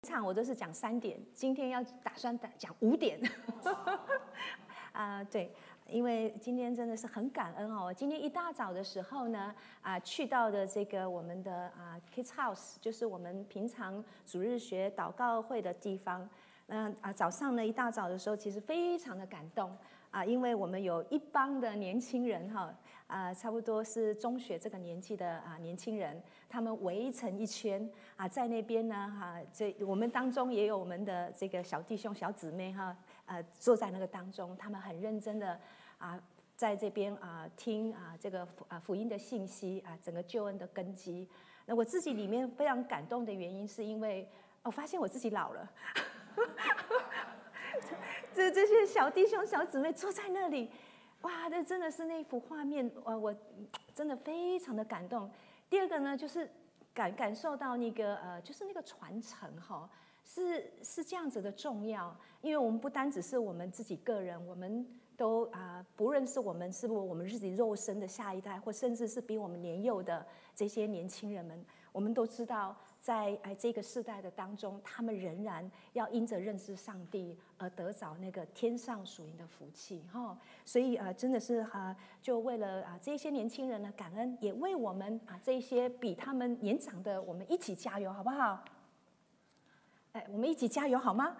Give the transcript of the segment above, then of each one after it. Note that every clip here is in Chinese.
场我都是讲3点，今天要打算讲5点。对，因为今天真的是很感恩哦。今天一大早的时候呢，去到的这个我们的Kids House， 就是我们平常主日学祷告会的地方。早上呢一大早的时候，其实非常的感动因为我们有一帮的年轻人差不多是中学这个年纪的年轻人，他们围成一圈在那边呢我们当中也有我们的这个小弟兄小姊妹坐在那个当中，他们很认真的在这边听这个福音的信息整个救恩的根基。那我自己里面非常感动的原因，是因为我发现我自己老了。这些小弟兄小姊妹坐在那里，哇，这真的是那幅画面，我真的非常的感动。第二个呢，就是感受到那个就是那个传承是这样子的重要，因为我们不单只是我们自己个人，我们都不论是我们是不是我们自己肉身的下一代，或甚至是比我们年幼的这些年轻人们，我们都知道在这个世代的当中，他们仍然要因着认识上帝而得着那个天上属灵的福气所以真的是就为了这些年轻人的感恩，也为我们这些比他们年长的，我们一起加油好不好？我们一起加油好吗？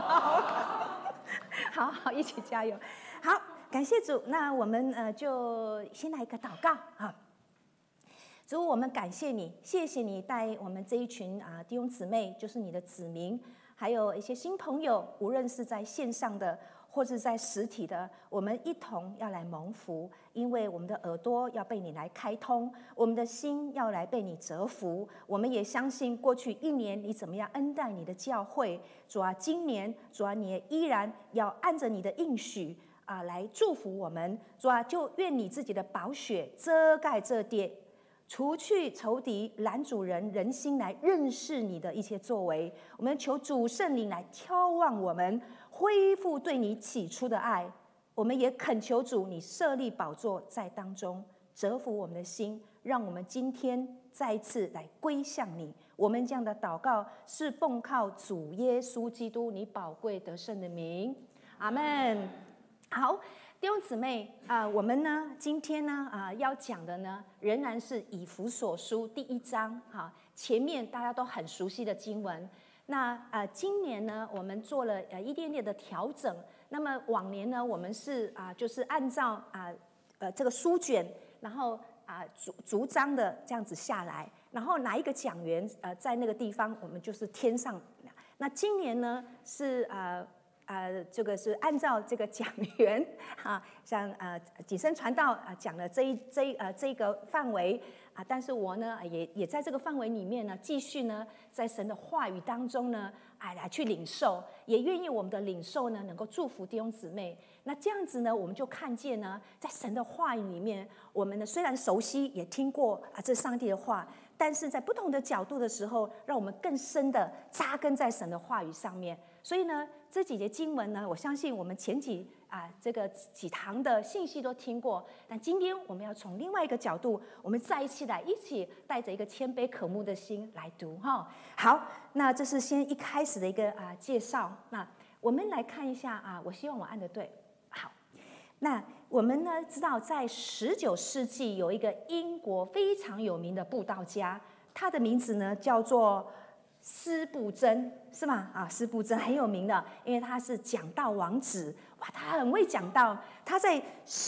好，一起加油。好，感谢主。那我们就先来一个祷告主，我们感谢你，谢谢你带我们这一群弟兄姊妹，就是你的子民，还有一些新朋友，无论是在线上的或是在实体的，我们一同要来蒙福，因为我们的耳朵要被你来开通，我们的心要来被你折服。我们也相信过去1年你怎么样恩待你的教会，主今年主你也依然要按着你的应许来祝福我们。主就愿你自己的宝血遮盖这地，除去仇敌拦阻人心来认识你的一切作为。我们求主圣灵来挑望我们，恢复对你起初的爱。我们也恳求主，你设立宝座在当中，折服我们的心，让我们今天再一次来归向你。我们这样的祷告是奉靠主耶稣基督你宝贵得胜的名，阿们。好，弟兄姊妹我们呢今天呢要讲的呢仍然是以弗所书第1章前面大家都很熟悉的经文。那今年呢我们做了一点点的调整。那么往年呢我们是就是按照这个书卷，然后逐章的这样子下来，然后哪一个讲员在那个地方我们就是添上。那今年呢是这个是按照这个讲员像谨慎传道讲了这个范围但是我呢也在这个范围里面呢继续呢在神的话语当中呢来去领受，也愿意我们的领受呢能够祝福弟兄姊妹。那这样子呢我们就看见呢在神的话语里面，我们呢虽然熟悉也听过这上帝的话，但是在不同的角度的时候，让我们更深的扎根在神的话语上面。所以呢这几节经文呢，我相信我们前这个几堂的信息都听过，但今天我们要从另外一个角度，我们再一起带着一个谦卑可慕的心来读好，那这是先一开始的一个介绍。那我们来看一下我希望我按得对。好，那我们呢知道在19世纪有一个英国非常有名的布道家，他的名字呢叫做司布真，是吗？司布真很有名的，因为他是讲道王子。哇，他很会讲道，他在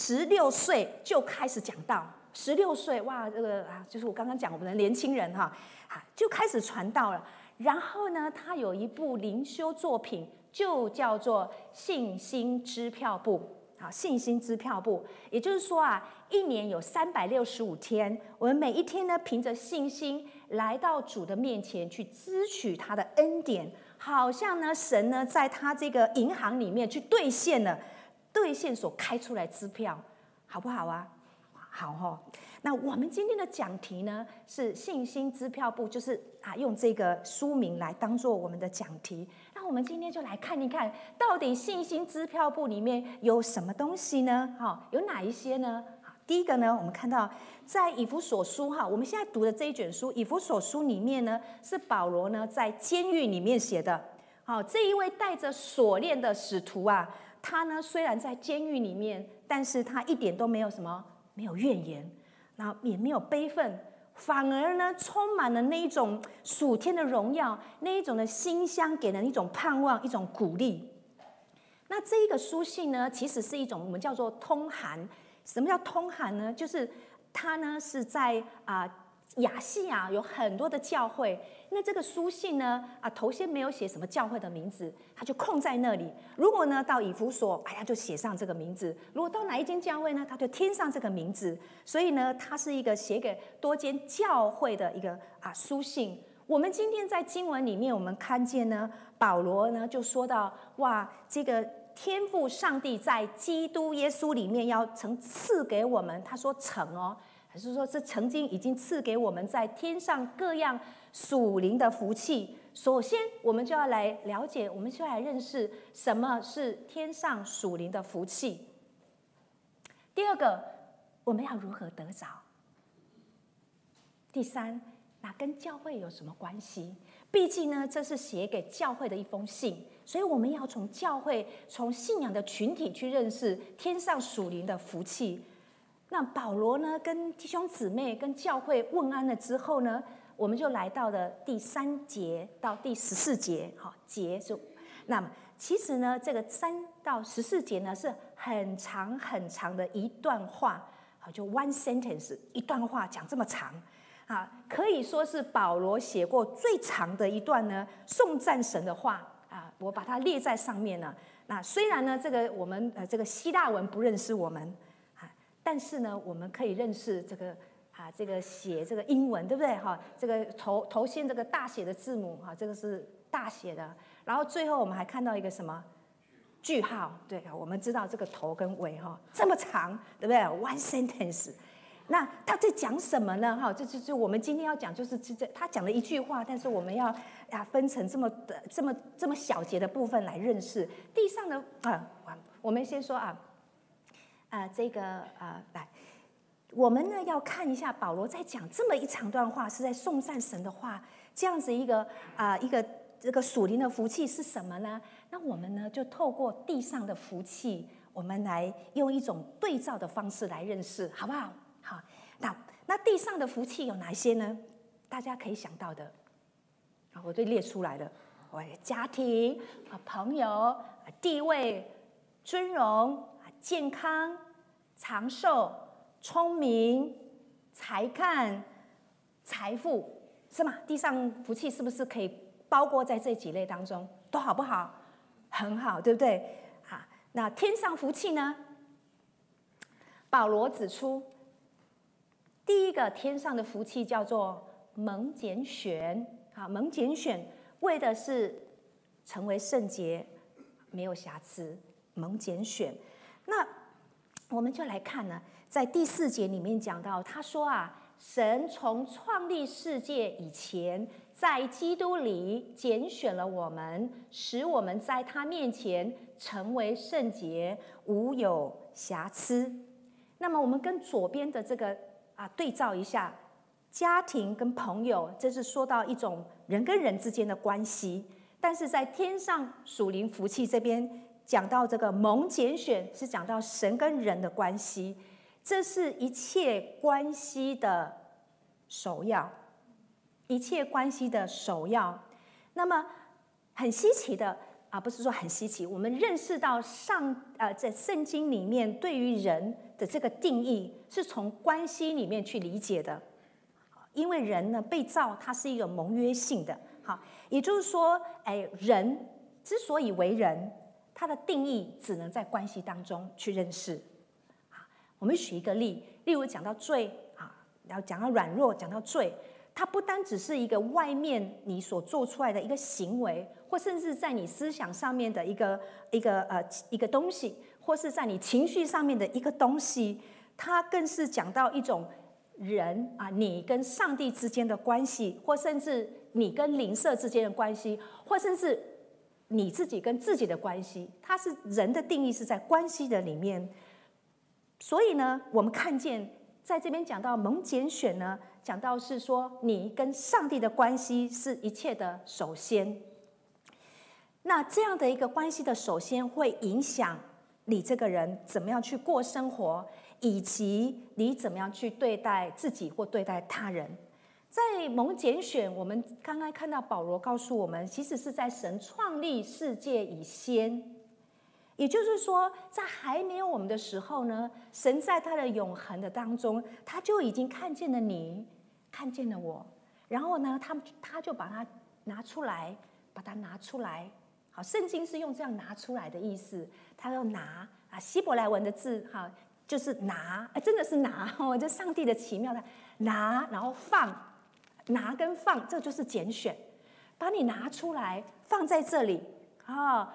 16岁就开始讲道。16岁，哇，这个就是我刚刚讲我们的年轻人就开始传道了。然后呢，他有一部灵修作品，就叫做《信心支票簿》。信心支票簿，也就是说1年有365天，我们每一天呢凭着信心来到主的面前去支取他的恩典，好像呢神呢在他这个银行里面去兑现所开出来支票，好不好好那我们今天的讲题呢是信心支票簿，就是用这个书名来当做我们的讲题。那我们今天就来看一看，到底信心支票簿里面有什么东西呢有哪一些呢？ 第一个呢，我们看到在以弗所书哈，我们现在读的这一卷书，以弗所书里面呢，是保罗呢在监狱里面写的。好，这一位带着锁链的使徒啊，他呢虽然在监狱里面，但是他一点都没有什么，没有怨言，然后也没有悲愤，反而呢充满了那一种属天的荣耀，那一种的馨香，给人一种盼望，一种鼓励。那这一个书信呢，其实是一种我们叫做通函。什么叫通函呢？就是它呢是在亚细亚有很多的教会，那这个书信呢头先没有写什么教会的名字，它就空在那里。如果呢到以弗所，哎呀就写上这个名字；如果到哪一间教会呢，它就添上这个名字。所以呢，它是一个写给多间教会的一个书信。我们今天在经文里面，我们看见呢，保罗呢就说到，哇，这个天父上帝在基督耶稣里面要曾赐给我们，他说曾哦，还是说是曾经已经赐给我们在天上各样属灵的福气。首先我们就要来了解，我们就要来认识什么是天上属灵的福气。第二个，我们要如何得着？第三，那跟教会有什么关系？毕竟呢，这是写给教会的一封信，所以我们要从教会、从信仰的群体去认识天上属灵的福气。那保罗呢，跟弟兄姊妹、跟教会问安了之后呢，我们就来到了第3节到第14节。好，节是那么其实呢，这个3到14节呢是很长很长的一段话，好，就 one sentence 一段话讲这么长。可以说是保罗写过最长的一段呢颂赞神的话我把它列在上面了。那虽然呢，这个我们这个希腊文不认识我们但是呢，我们可以认识这个这个写这个英文，对不对这个头先这个大写的字母这个是大写的，然后最后我们还看到一个什么句号？对，我们知道这个头跟尾这么长，对不对 ？One sentence。那他在讲什么呢？这我们今天要讲，就是他讲了一句话，但是我们要分成这么小节的部分来认识。地上的我们先说这个来，我们呢要看一下保罗在讲这么一长段话，是在颂赞神的话，这样子一个这个属灵的福气是什么呢？那我们呢就透过地上的福气，我们来用一种对照的方式来认识，好不好？好，那地上的福气有哪些呢？大家可以想到的我都列出来了。家庭朋友地位尊荣健康长寿聪明才干财富，是吗？地上福气是不是可以包括在这几类当中？都好不好？很好，对不对？那天上福气呢？保罗指出，第一个天上的福气叫做蒙拣选蒙拣选为的是成为圣洁，没有瑕疵，蒙拣选。那我们就来看呢，在第4节里面讲到，他说神从创立世界以前，在基督里拣选了我们，使我们在他面前成为圣洁，无有瑕疵。那么我们跟左边的这个对照一下，家庭跟朋友，这是说到一种人跟人之间的关系。但是在天上属灵福气这边讲到这个蒙拣选，是讲到神跟人的关系，这是一切关系的首要，一切关系的首要。那么很稀奇的不是说很稀奇，我们认识到在圣经里面对于人的这个定义是从关系里面去理解的。因为人呢被造，它是一个盟约性的，也就是说人之所以为人，它的定义只能在关系当中去认识。我们举一个例如讲到罪然后讲到软弱，讲到罪，它不单只是一个外面你所做出来的一个行为，或甚至在你思想上面的一个东西，或是在你情绪上面的一个东西，它更是讲到一种人你跟上帝之间的关系，或甚至你跟邻舍之间的关系，或甚至你自己跟自己的关系。它是人的定义是在关系的里面。 所以呢，我们看见在这边讲到蒙拣选呢，讲到是说你跟上帝的关系是一切的首先。那这样的一个关系的首先会影响你这个人怎么样去过生活，以及你怎么样去对待自己或对待他人。在蒙拣选，我们刚刚看到保罗告诉我们，其实是在神创立世界以先，也就是说，在还没有我们的时候呢，神在他的永恒的当中，他就已经看见了你，看见了我，然后呢，他就把它拿出来，把它拿出来。好，圣经是用这样拿出来的意思，他要拿啊，希伯来文的字哈，就是拿，真的是拿哦，这上帝的奇妙的拿，然后放，拿跟放，这就是拣选，把你拿出来放在这里啊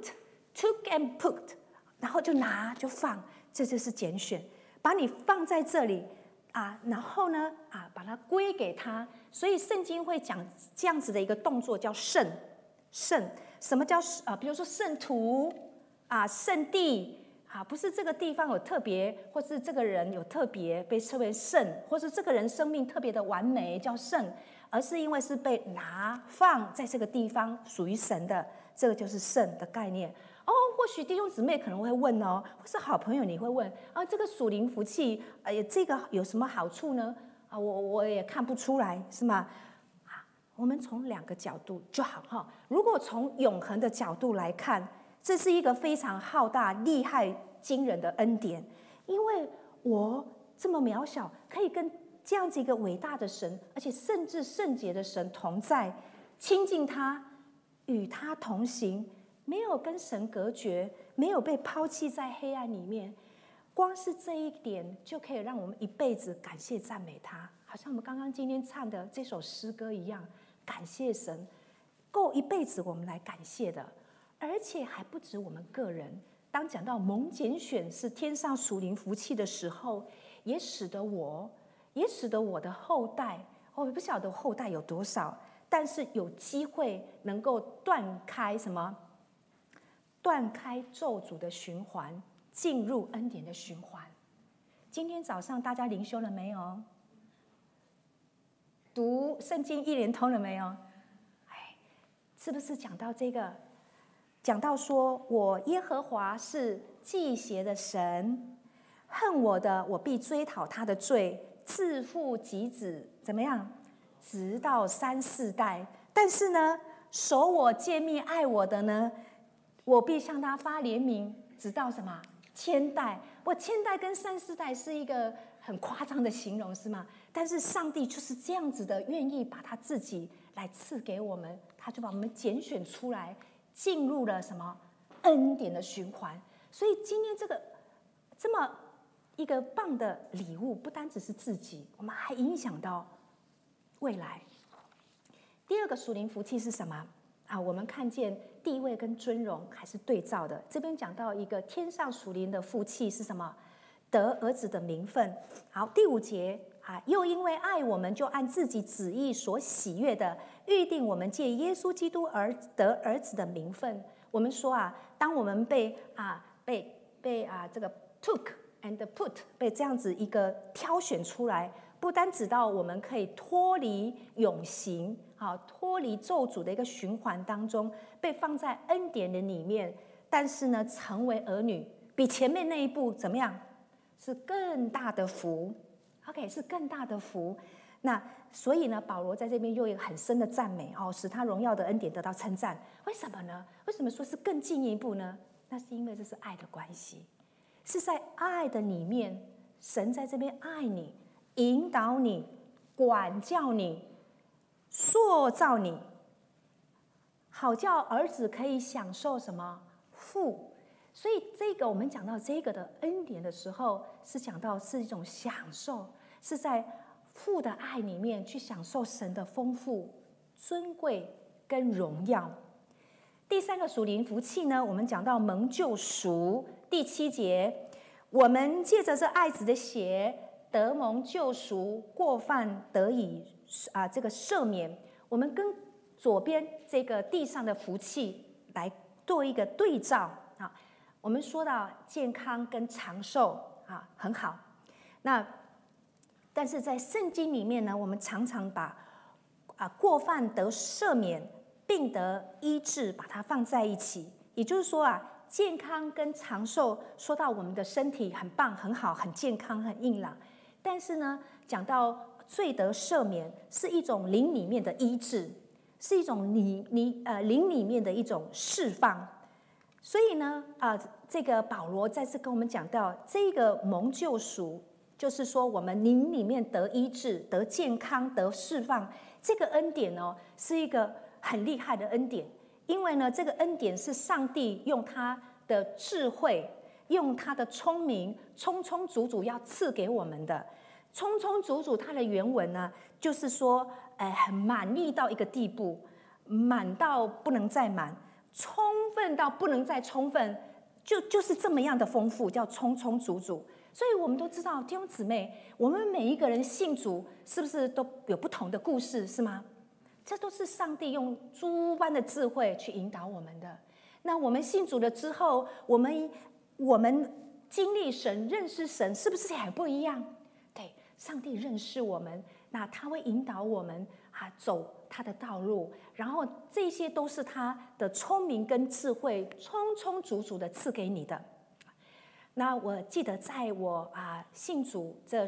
，took and put， 然后就拿就放，这就是拣选，把你放在这里啊，然后呢啊，把它归给他，所以圣经会讲这样子的一个动作叫圣。什么叫比如说圣徒啊，圣地啊，不是这个地方有特别，或是这个人有特别被称为圣，或是这个人生命特别的完美叫圣，而是因为是被拿放在这个地方属于神的，这个就是圣的概念。哦，或许弟兄姊妹可能会问哦，或是好朋友你会问啊，这个属灵福气，这个有什么好处呢？啊，我也看不出来，是吗？我们从2个角度就好哈。如果从永恒的角度来看，这是一个非常浩大、厉害、惊人的恩典，因为我这么渺小，可以跟这样子一个伟大的神，而且甚至圣洁的神同在，亲近他，与他同行，没有跟神隔绝，没有被抛弃在黑暗里面。光是这一点，就可以让我们一辈子感谢赞美他，好像我们刚刚今天唱的这首诗歌一样。感谢神，够一辈子我们来感谢的，而且还不止我们个人。当讲到蒙拣选是天上属灵福气的时候，也使得我的后代，我不晓得后代有多少，但是有机会能够断开什么？断开咒诅的循环，进入恩典的循环。今天早上大家灵修了没有？读圣经一连通了没有？是不是讲到这个？讲到说我耶和华是忌邪的神，恨我的，我必追讨他的罪，自父及子，怎么样？直到3、4代。但是呢，守我诫命爱我的呢，我必向他发怜悯，直到什么？1000代。我1000代跟3、4代是一个很夸张的形容，是吗？但是上帝就是这样子的，愿意把他自己来赐给我们，他就把我们拣选出来，进入了什么恩典的循环。所以今天这么一个棒的礼物，不单只是自己，我们还影响到未来。第2个属灵福气是什么啊？我们看见地位跟尊荣还是对照的。这边讲到一个天上属灵的福气是什么？得儿子的名分。好，第5节啊，又因为爱我们，就按自己旨意所喜悦的预定我们借耶稣基督而得儿子的名分。我们说啊，当我们被这个 took and put 被这样子一个挑选出来，不单指到我们可以脱离永刑，脱离咒诅的一个循环当中，被放在恩典的里面，但是呢，成为儿女比前面那一步怎么样？是更大的福。OK， 是更大的福。那所以呢，保罗在这边又有一个很深的赞美使他荣耀的恩典得到称赞。为什么呢？为什么说是更进一步呢？那是因为这是爱的关系，是在爱的里面，神在这边爱你，引导你，管教你，塑造你，好叫儿子可以享受什么父。所以这个我们讲到这个的恩典的时候，是讲到是一种享受，是在父的爱里面去享受神的丰富、尊贵跟荣耀。第3个属灵福气呢，我们讲到蒙救赎，第7节，我们借着这爱子的血得蒙救赎，过犯得以这个赦免。我们跟左边这个地上的福气来做一个对照啊。我们说到健康跟长寿很好。那但是在圣经里面呢，我们常常把过犯得赦免、病得医治，把它放在一起。也就是说健康跟长寿，说到我们的身体很棒、很好、很健康、很硬朗，但是呢，讲到罪得赦免，是一种灵里面的医治，是一种灵里面的一种释放。所以呢，这个保罗再次跟我们讲到，这个蒙救赎，就是说我们灵里面得医治、得健康、得释放，这个恩典呢，是一个很厉害的恩典。因为呢，这个恩典是上帝用他的智慧，用他的聪明，充充足足要赐给我们的。充充足足，它的原文呢，就是说，很满意到一个地步，满到不能再满，充分到不能再充分，就是这么样的丰富，叫充充足足。所以我们都知道，弟兄姊妹，我们每一个人信主，是不是都有不同的故事，是吗？这都是上帝用诸般的智慧去引导我们的。那我们信主了之后，我们经历神、认识神，是不是也不一样？对，上帝认识我们，那他会引导我们走他的道路，然后这些都是他的聪明跟智慧，充充足足的赐给你的。那我记得在我信主这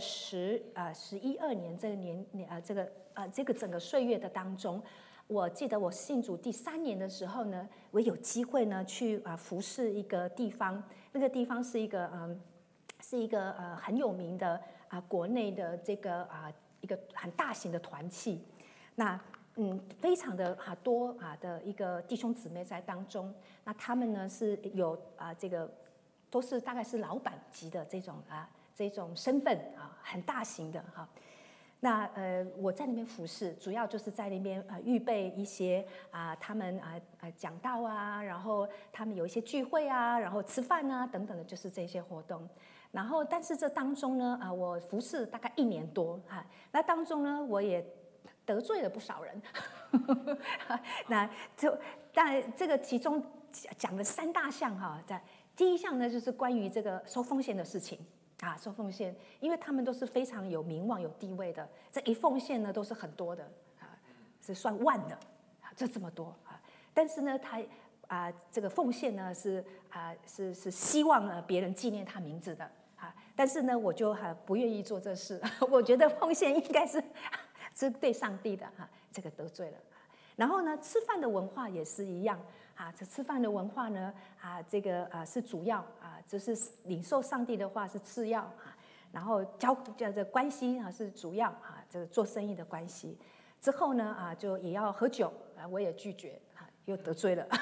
11、12年这个整个岁月的当中，我记得我信主第3年的时候呢，我有机会呢去服侍一个地方，那个地方是一个很有名的国内的这个一个很大型的团契，那非常的多的一个弟兄姊妹在当中，那他们呢是有这个。都是大概是老板级的这种身份很大型的那我在那边服侍，主要就是在那边预备一些他们讲道然后他们有一些聚会然后吃饭等等的，就是这些活动。然后但是这当中呢我服侍大概1年多那当中呢我也得罪了不少人那但这个其中讲了3大项在。第一项呢，就是关于这个收奉献的事情收奉献，因为他们都是非常有名望、有地位的，这一奉献呢都是很多的是算万的这么多但是呢，他这个奉献呢是希望别人纪念他名字的但是呢，我就不愿意做这事，我觉得奉献应该是对上帝的这个得罪了。然后呢，吃饭的文化也是一样这吃饭的文化呢这个是主要就是领受上帝的话是次要然后这关系是主要这个做生意的关系。之后呢就也要喝酒我也拒绝又得罪了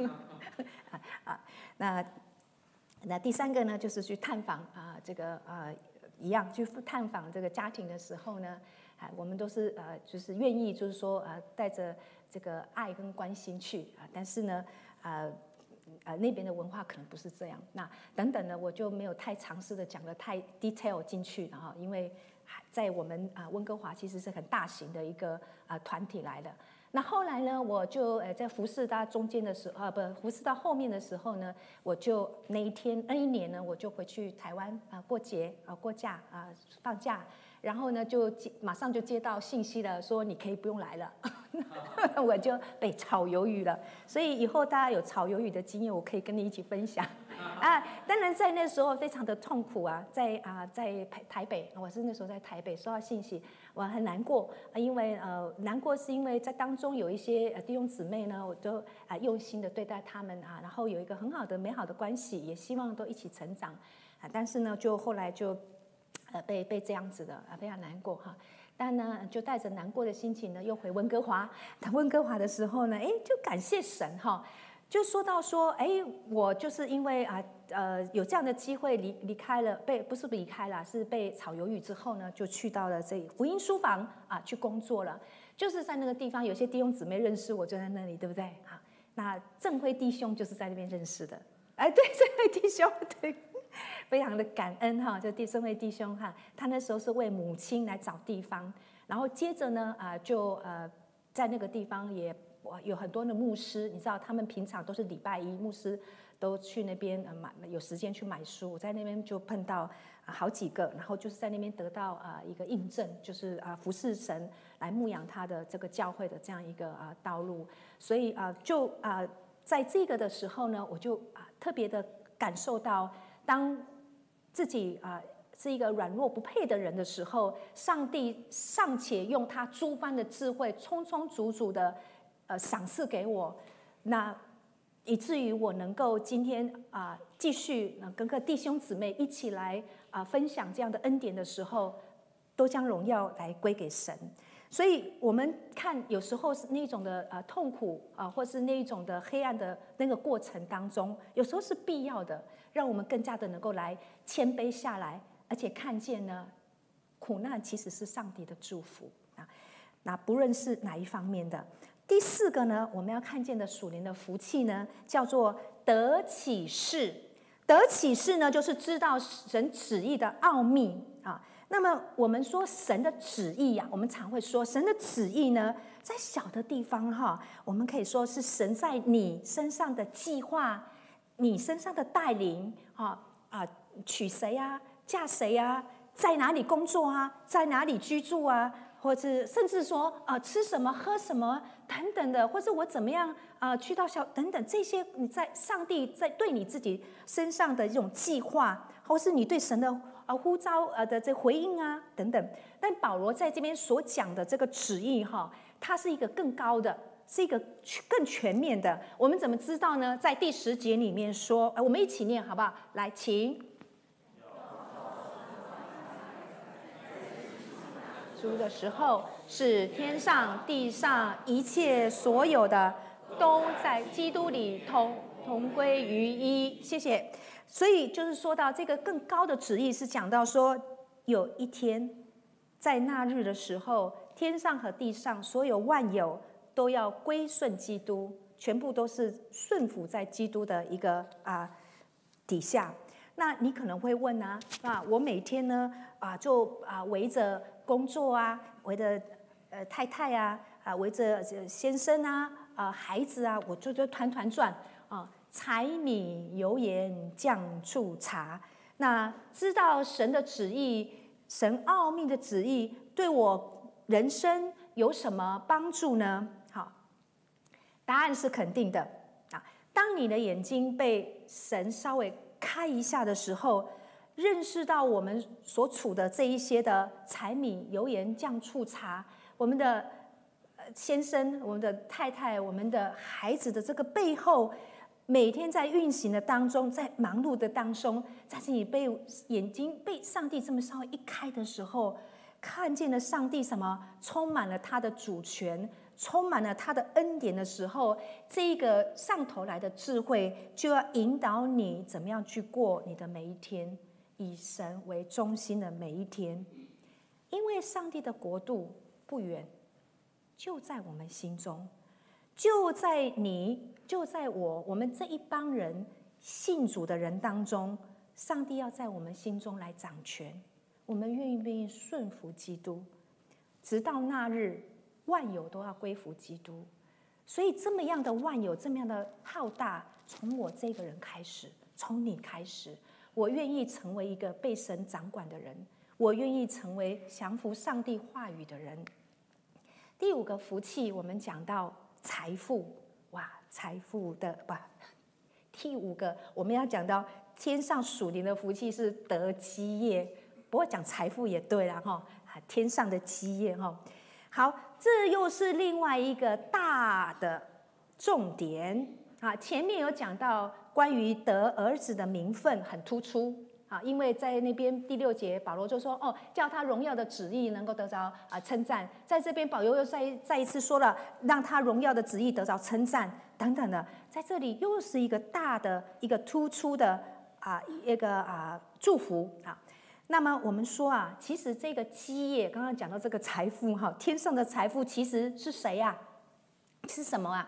那第3个呢，就是去探访这个一样去探访这个家庭的时候呢我们都是就是愿意就是说带着这个爱跟关心去但是呢那边的文化可能不是这样，那等等呢，我就没有太尝试的讲得太 detail 进去因为在我们温哥华其实是很大型的一个团体来的。那后来呢，我就在服侍到中间的时候服侍到后面的时候呢，我就那一年呢，我就回去台湾过节过假放假。然后呢，就马上就接到信息了，说你可以不用来了，我就被炒鱿鱼了。所以以后大家有炒鱿鱼的经验，我可以跟你一起分享当然在那时候非常的痛苦在台北，我是那时候在台北收到信息，我很难过因为难过是因为在当中有一些弟兄姊妹呢，我都用心的对待他们然后有一个很好的美好的关系，也希望都一起成长但是呢，就后来就。被这样子的非常难过但呢，就带着难过的心情呢，又回温哥华。温哥华的时候呢，就感谢神就说到说，我就是因为有这样的机会离开了，不是离开了，是被炒鱿鱼之后呢，就去到了这福音书房去工作了。就是在那个地方，有些弟兄姊妹认识我，就在那里，对不对那正辉弟兄就是在那边认识的。对，正辉弟兄，对。非常的感恩就圣会弟兄他那时候是为母亲来找地方，然后接着呢就在那个地方也有很多的牧师，你知道他们平常都是礼拜1牧师都去那边有时间去买书，在那边就碰到好几个，然后就是在那边得到一个印证，就是服侍神来牧养他的这个教会的这样一个道路。所以在这个的时候呢，我就特别的感受到，当自己是一个软弱不配的人的时候，上帝尚且用他诸般的智慧，充充足足的赏赐给我，那以至于我能够今天继续跟各弟兄姊妹一起来分享这样的恩典的时候，都将荣耀来归给神。所以我们看有时候是那种的痛苦或是那一种的黑暗的那个过程当中，有时候是必要的，让我们更加的能够来谦卑下来，而且看见呢，苦难其实是上帝的祝福那不论是哪一方面的。第4个呢，我们要看见的属灵的福气呢，叫做得启示。得启示呢，就是知道神旨意的奥秘那么我们说神的旨意我们常会说神的旨意呢，在小的地方我们可以说是神在你身上的计划，你身上的带领娶谁嫁谁在哪里工作在哪里居住或者甚至说吃什么喝什么等等的，或者我怎么样去到等等，这些你在上帝在对你自己身上的这种计划，或是你对神的呼召的这回应等等。但保罗在这边所讲的这个旨意它是一个更高的，是一个更全面的。我们怎么知道呢？在第10节里面说，我们一起念好不好？来，请。主的时候，是天上地上一切所有的都在基督里同归于一。谢谢。所以就是说到这个更高的旨意，是讲到说有一天在那日的时候，天上和地上所有万有都要归顺基督，全部都是顺服在基督的一个底下。那你可能会问我每天呢就围着工作围着太太围着先生孩子我就团团转柴米油盐酱醋茶。那知道神的旨意，神奥秘的旨意对我人生有什么帮助呢？好，答案是肯定的当你的眼睛被神稍微开一下的时候，认识到我们所处的这一些的柴米油盐酱醋茶，我们的先生、我们的太太、我们的孩子的这个背后，每天在运行的当中，在忙碌的当中，在这里眼睛被上帝这么稍微一开的时候，看见了上帝什么充满了他的主权，充满了他的恩典的时候，这一个上头来的智慧就要引导你怎么样去过你的每一天，以神为中心的每一天。因为上帝的国度不远，就在我们心中，就在你，就在我们这一帮人信主的人当中，上帝要在我们心中来掌权。我们愿不愿意顺服基督，直到那日万有都要归服基督。所以这么样的万有，这么样的浩大，从我这个人开始，从你开始，我愿意成为一个被神掌管的人，我愿意成为降服上帝话语的人。第5个福气，我们讲到财富，财富的第5个我们要讲到天上属灵的福气是得基业。不过讲财富也对了天上的基业好，这又是另外一个大的重点前面有讲到关于得儿子的名分很突出因为在那边第6节保罗就说叫他荣耀的旨意能够得着称赞，在这边保罗又再一次说了让他荣耀的旨意得着称赞等等的，在这里又是一个大的一个突出的一个祝福那么我们说其实这个基业刚刚讲到这个财富天上的财富其实是谁是什么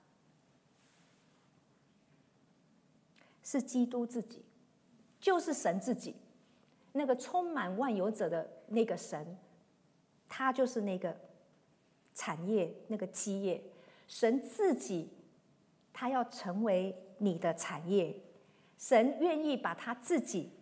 是基督自己，就是神自己，那个充满万有者的那个神，他就是那个产业，那个基业。神自己他要成为你的产业，神愿意把他自己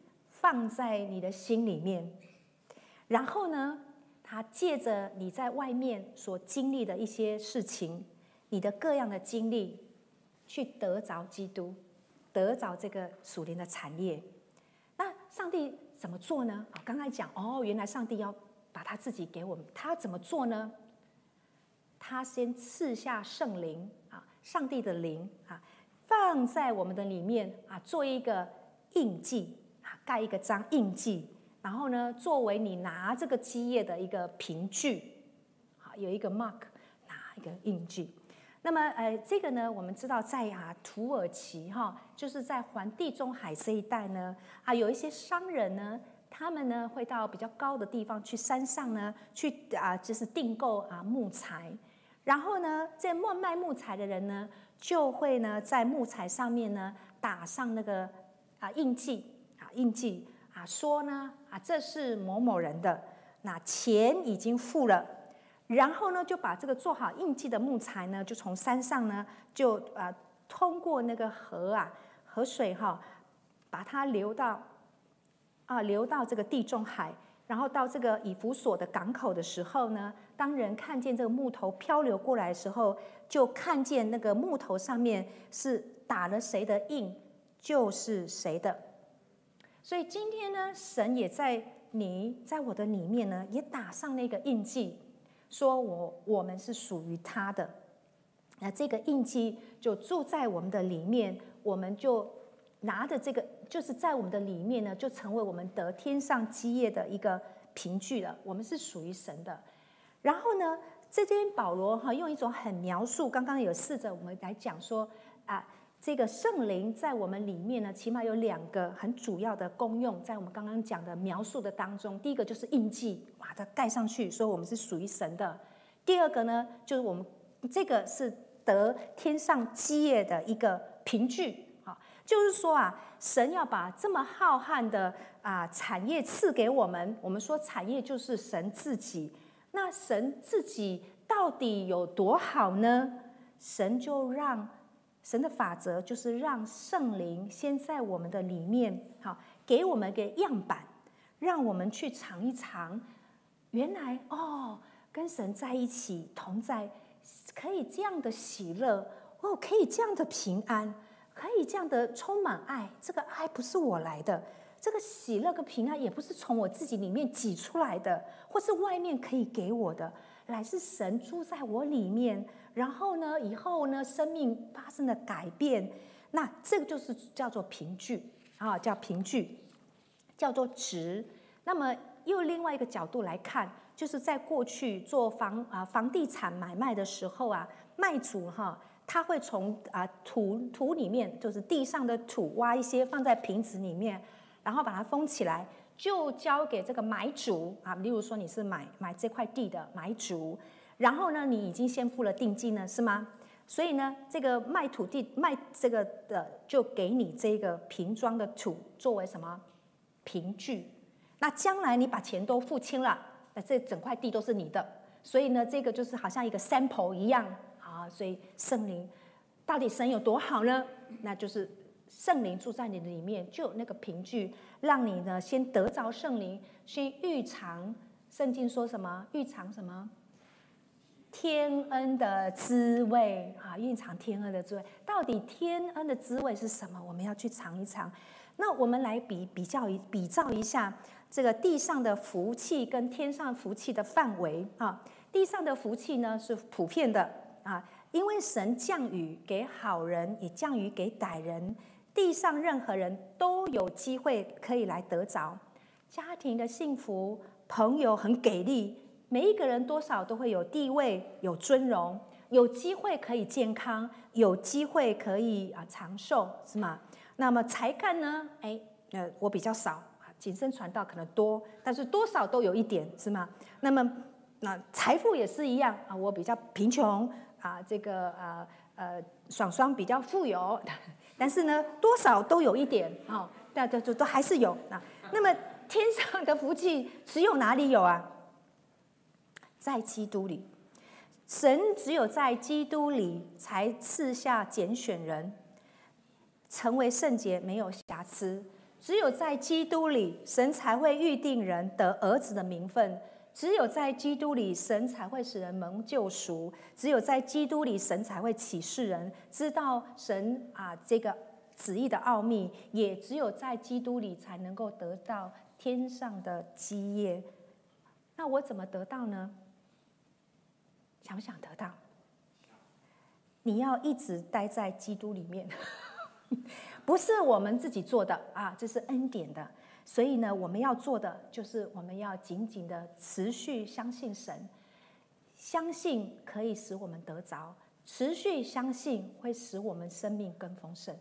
放在你的心里面，然后呢，他借着你在外面所经历的一些事情，你的各样的经历，去得着基督，得着这个属灵的产业。那上帝怎么做呢？刚才讲原来上帝要把他自己给我们，他怎么做呢？他先赐下圣灵上帝的灵放在我们的里面做一个印记盖一个章印记，然后呢，作为你拿这个基业的一个凭据有一个 mark， 拿一个印记。那么这个呢，我们知道在土耳其就是在环地中海这一带呢有一些商人呢，他们呢会到比较高的地方去山上呢去就是订购木材。然后呢，这卖木材的人呢，就会呢在木材上面呢打上那个印记说呢这是某某人的，那钱已经付了，然后呢就把这个做好印记的木材呢，就从山上呢就通过那个河水把它流到这个地中海。然后到这个以弗所的港口的时候呢，当人看见这个木头漂流过来的时候，就看见那个木头上面是打了谁的印，就是谁的。所以今天呢，神也在我的里面呢，也打上那个印记，说我们是属于他的。那这个印记就住在我们的里面，我们就拿着这个，就是在我们的里面呢，就成为我们得天上基业的一个凭据了。我们是属于神的。然后呢，这边保罗用一种很描述，刚刚有试着我们来讲说这个圣灵在我们里面呢，起码有2个很主要的功用，在我们刚刚讲的描述的当中，第一个就是印记，把它盖上去，说我们是属于神的。第二个呢，就是我们这个是得天上基业的一个凭据。就是说神要把这么浩瀚的产业赐给我们。我们说产业就是神自己，那神自己到底有多好呢？神的法则就是让圣灵先在我们的里面给我们个样板，让我们去尝一尝，原来跟神在一起同在可以这样的喜乐可以这样的平安，可以这样的充满爱。这个爱不是我来的，这个喜乐跟平安也不是从我自己里面挤出来的，或是外面可以给我的，来是神住在我里面，然后呢以后呢生命发生了改变。那这个就是叫做凭据叫凭据，叫做值。那么又另外一个角度来看，就是在过去做房地产买卖的时候卖主他会从土里面，就是地上的土挖一些放在瓶子里面，然后把它封起来，就交给这个买主例如说你是买这块地的买主，然后呢你已经先付了定金了，是吗？所以呢这个卖土地卖这个的就给你这个瓶装的土作为什么凭据。那将来你把钱都付清了，那这整块地都是你的，所以呢这个就是好像一个 sample 一样所以圣灵到底神有多好呢？那就是圣灵住在你的里面，就有那个凭据，让你呢先得着圣灵，先预尝。圣经说什么？预尝什么？天恩的滋味预尝天恩的滋味。到底天恩的滋味是什么？我们要去尝一尝。那我们来比照一下这个地上的福气跟天上福气的范围地上的福气呢是普遍的因为神降雨给好人，也降雨给歹人，地上任何人都有机会可以来得着。家庭的幸福，朋友很给力，每一个人多少都会有地位、有尊荣，有机会可以健康，有机会可以长寿，是吗？那么才干呢？我比较少，谨慎传道可能多，但是多少都有一点，是吗？那么财富也是一样我比较贫穷这个爽爽比较富有，但是呢多少都有一点都还是有那么天上的福气只有哪里有在基督里。神只有在基督里才赐下拣选人，成为圣洁，没有瑕疵。 只有在基督里，神才会预定人得儿子的名分；只有在基督里，神才会使人蒙救赎；只有在基督里，神才会启示人知道神这个旨意的奥秘；也只有在基督里，才能够得到天上的基业。那我怎么得到呢？想不想得到？你要一直待在基督里面。不是我们自己做的这是恩典的。所以呢，我们要做的就是我们要紧紧的持续相信神，相信可以使我们得着，持续相信会使我们生命更丰盛。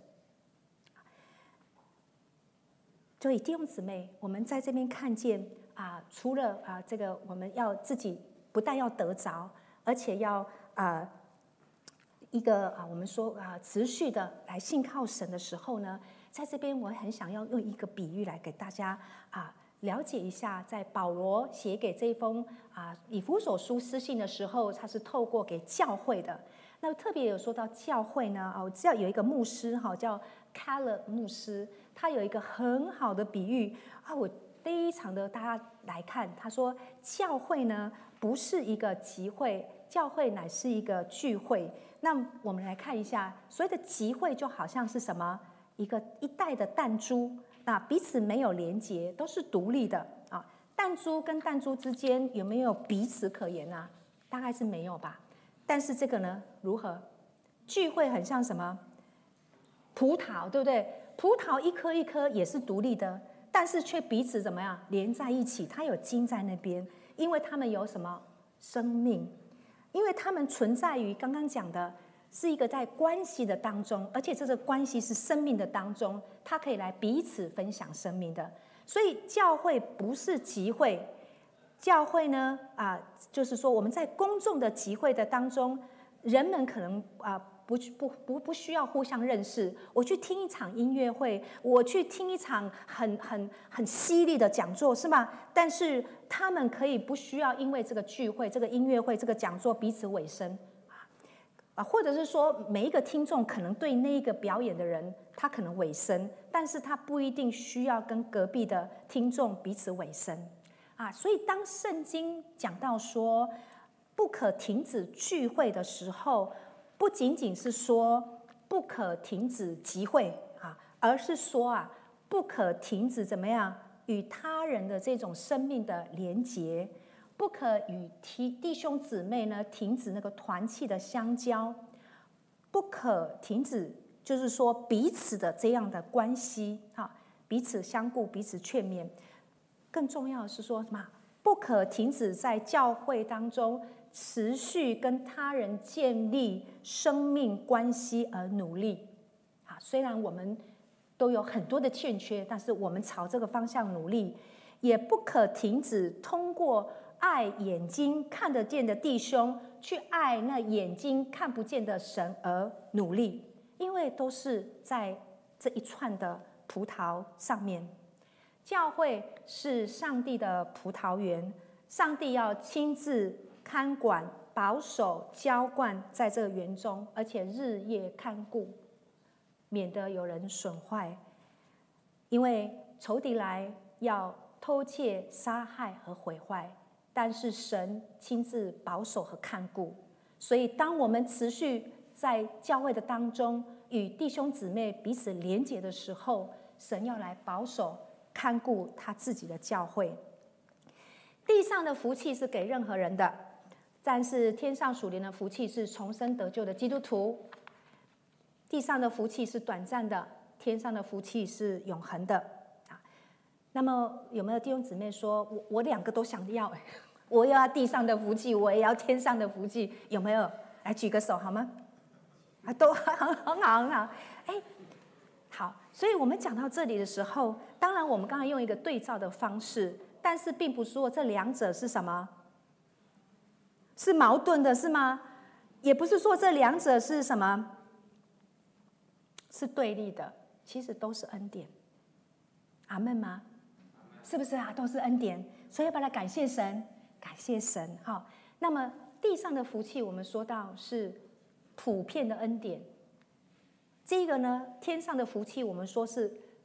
所以弟兄姊妹，我们在这边看见除了这个我们要自己不但要得着，而且要一个我们说持续的来信靠神的时候呢，在这边我很想要用一个比喻来给大家了解一下，在保罗写给这封以弗所书书信的时候，他是透过给教会的。那特别有说到教会呢，我知道有一个牧师叫Keller 牧师，他有一个很好的比喻我非常的大家来看，他说教会呢不是一个集会，教会乃是一个聚会。那我们来看一下，所谓的集会就好像是什么？一袋的弹珠，那彼此没有连结，都是独立的弹珠跟弹珠之间有没有彼此可言啊？大概是没有吧。但是这个呢，如何？聚会很像什么？葡萄，对不对？葡萄一颗一颗也是独立的，但是却彼此怎么样连在一起？它有茎在那边，因为它们有什么生命？因为它们存在于刚刚讲的是一个在关系的当中，而且这个关系是生命的当中，它可以来彼此分享生命的。所以教会不是集会，教会呢就是说我们在公众的集会的当中，人们可能不需要互相认识。我去听一场音乐会，我去听一场很犀利的讲座，是吗？但是他们可以不需要因为这个聚会、这个音乐会、这个讲座彼此委身或者是说每一个听众可能对那个表演的人他可能委身，但是他不一定需要跟隔壁的听众彼此委身所以当圣经讲到说不可停止聚会的时候，不仅仅是说不可停止集会而是说不可停止怎么样与他人的这种生命的连结，不可与弟兄姊妹呢停止那个团契的相交，不可停止就是说彼此的这样的关系彼此相顾，彼此劝勉。更重要的是说什么？不可停止在教会当中持续跟他人建立生命关系而努力虽然我们都有很多的欠缺，但是我们朝这个方向努力。也不可停止通过爱眼睛看得见的弟兄去爱那眼睛看不见的神而努力，因为都是在这一串的葡萄上面。教会是上帝的葡萄园，上帝要亲自看管、保守、浇灌在这个园中，而且日夜看顾，免得有人损坏。因为仇敌来要偷窃、杀害和毁坏，但是神亲自保守和看顾。所以当我们持续在教会的当中与弟兄姊妹彼此连结的时候，神要来保守看顾他自己的教会。地上的福气是给任何人的，但是天上属灵的福气是重生得救的基督徒。地上的福气是短暂的，天上的福气是永恒的那么有没有弟兄姊妹说我两个都想要我要地上的福气，我也要天上的福气？有没有？来举个手好吗？都很好很好。好，所以我们讲到这里的时候，当然我们刚才用一个对照的方式，但是并不是说这两者是什么？是矛盾的，是吗？也不是说这两者是什么？是对立的，其实都是恩典。阿们吗？是不是都是恩典？所以要把它感谢神，感谢神。好，那么地上的福气，我们说到是普遍的恩典。这个呢，天上的福气，我们说是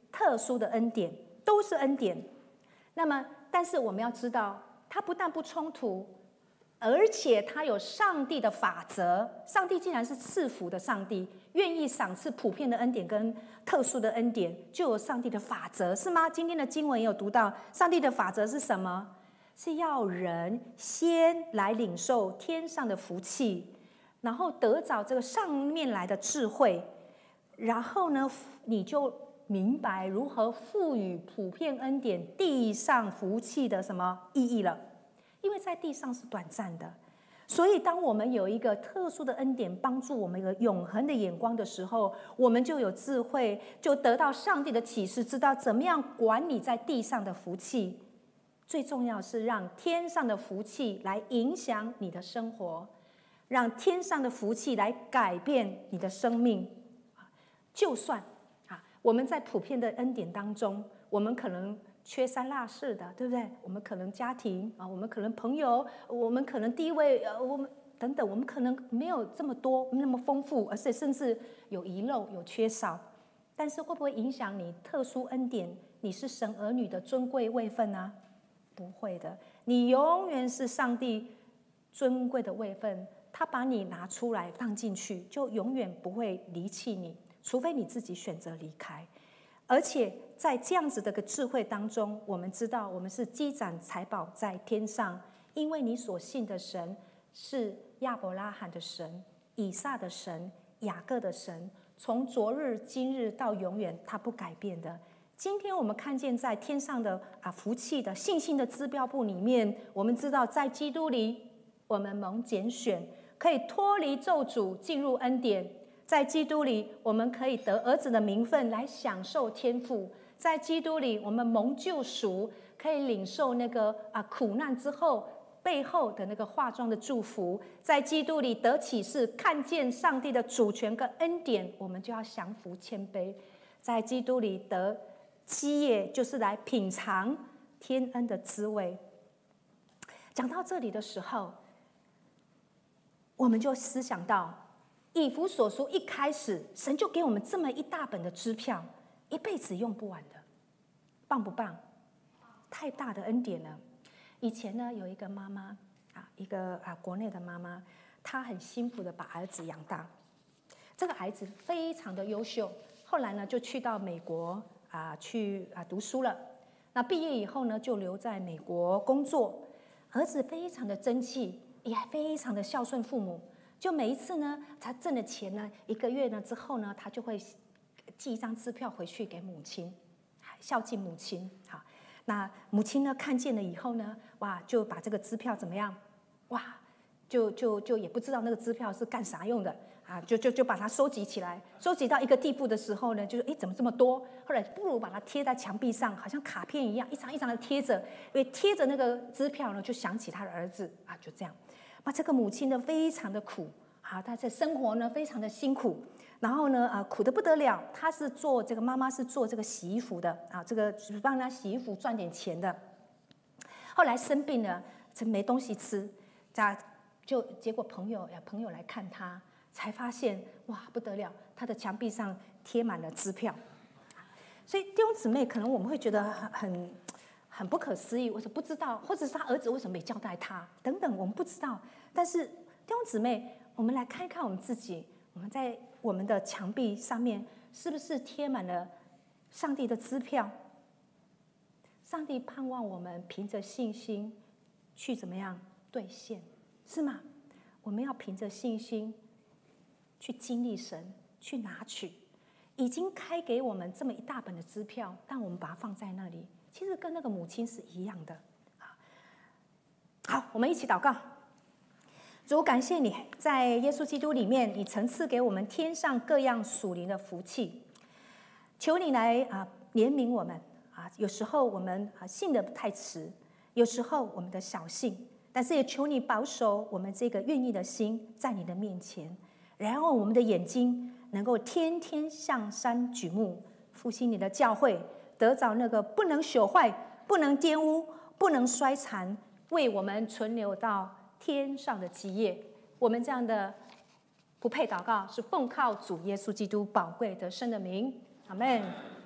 特殊的恩典，都是恩典。那么，但是我们要知道，它不但不冲突，而且它有上帝的法则。上帝既然是赐福的上帝，愿意赏赐普遍的恩典跟特殊的恩典，就有上帝的法则，是吗？今天的经文也有读到，上帝的法则是什么？是要人先来领受天上的福气，然后得着这个上面来的智慧，然后呢，你就明白如何赋予普遍恩典地上福气的什么意义了。因为在地上是短暂的，所以当我们有一个特殊的恩典帮助我们一个永恒的眼光的时候，我们就有智慧，就得到上帝的启示，知道怎么样管理在地上的福气。最重要是让天上的福气来影响你的生活，让天上的福气来改变你的生命。就算我们在普遍的恩典当中，我们可能缺三落四的，对不对？我们可能家庭我们可能朋友，我们可能地位，我们等等，我们可能没有这么多那么丰富，而且甚至有遗漏、有缺少。但是会不会影响你特殊恩典？你是神儿女的尊贵位分呢？不会的，你永远是上帝尊贵的位分，他把你拿出来放进去，就永远不会离弃你，除非你自己选择离开。而且在这样子的个智慧当中，我们知道我们是积攒财宝在天上，因为你所信的神是亚伯拉罕的神、以撒的神、雅各的神，从昨日今日到永远，他不改变的。今天我们看见在天上的福气的信心的资标簿里面，我们知道在基督里我们蒙拣选，可以脱离咒诅进入恩典。在基督里我们可以得儿子的名分来享受天父。在基督里我们蒙救赎，可以领受那个苦难之后背后的那个化妆的祝福。在基督里得启示，看见上帝的主权跟恩典，我们就要降服谦卑。在基督里得基业，就是来品尝天恩的滋味。讲到这里的时候，我们就思想到以弗所书一开始神就给我们这么一大本的支票，一辈子用不完的，棒不棒？太大的恩典了。以前呢，有一个妈妈一个国内的妈妈，她很辛苦的把儿子养大。这个儿子非常的优秀，后来呢就去到美国去读书了。那毕业以后呢，就留在美国工作。儿子非常的争气，也非常的孝顺父母。就每一次呢，他挣的钱呢，1个月呢之后呢，他就会寄一张支票回去给母亲，孝敬母亲。好，那母亲呢看见了以后呢，哇，就把这个支票怎么样？哇，就也不知道那个支票是干啥用的就把它收集起来，收集到一个地步的时候呢，就是怎么这么多？后来不如把它贴在墙壁上，好像卡片一样，一张一张的贴着。因为贴着那个支票呢，就想起他的儿子就这样。这个母亲呢非常的苦她在生活呢非常的辛苦，然后呢苦得不得了。她是做这个妈妈是做这个洗衣服的这个帮她洗衣服赚点钱的。后来生病了，没东西吃，就结果朋友来看她，才发现哇不得了，她的墙壁上贴满了支票。所以弟兄姊妹，可能我们会觉得很不可思议，我说不知道，或者是他儿子为什么没交代他等等，我们不知道。但是弟兄姊妹，我们来看一看我们自己，我们在我们的墙壁上面是不是贴满了上帝的支票？上帝盼望我们凭着信心去怎么样兑现，是吗？我们要凭着信心去经历神，去拿取已经开给我们这么一大本的支票，但我们把它放在那里，其实跟那个母亲是一样的。好，我们一起祷告。主，感谢你在耶稣基督里面，你曾赐给我们天上各样属灵的福气，求你来怜悯我们有时候我们信得太迟，有时候我们的小信，但是也求你保守我们这个愿意的心在你的面前，然后我们的眼睛能够天天向山举目，复兴你的教会，得着那个不能朽坏、不能玷污、不能衰残，为我们存留到天上的基业。我们这样的不配祷告，是奉靠主耶稣基督宝贵得胜的名，阿们。